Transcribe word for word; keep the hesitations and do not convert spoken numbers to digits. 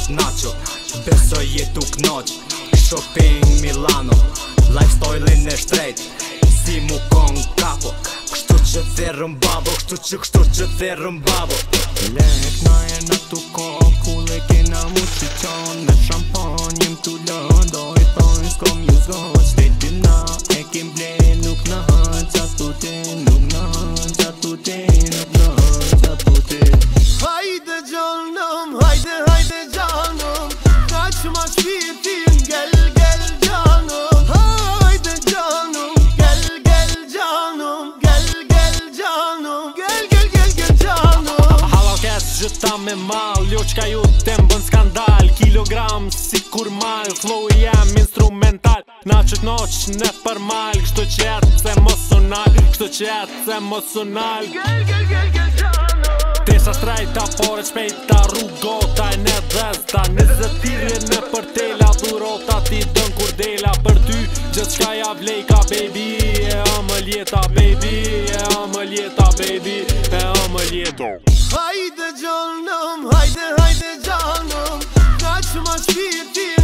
nacho. Besoj jetu knaq, shopping Milano, lifestyle-in e shtrejt, si mu kon kapo. Kështu që therrëm babo, kështu që kështu që therrëm babo. Lek na e na tu ko kulle kena mu që qan me shampanjim tu lëndoj ton s'kom ju zgon shtetin na e kim ble nuk në hën qa tu ti nuk në hën qa tu ti nuk në hën qa tu ti. Hajde gjanëm, hajde hajde gjanëm, ka që ma shpirtin gel gel gjanëm. Hajde gjanëm, gel gel gjanëm, gel gel gjanëm, gel gel gel gel gjanëm. Halo kes gjëta me mal, jo qka ju tem bën skandal, kilogram si kur mal, flow jem instrumental, na qët noq ne për mal, kështu që jetë se mosonal, kështu që jetë se mosonal. Gel gel gel gel gjanëm. Tesha strajta, pore qpejta, rrugota e ne dhezta, nizet tirje në për tela, durota ti dën kur dela, për ty gjithë qka ja vlejka baby, e amël jeta baby, e amël jeta baby, e amël jeta. Hajde gjanëm, hajde hajde gjanëm, ka që ma shpirtin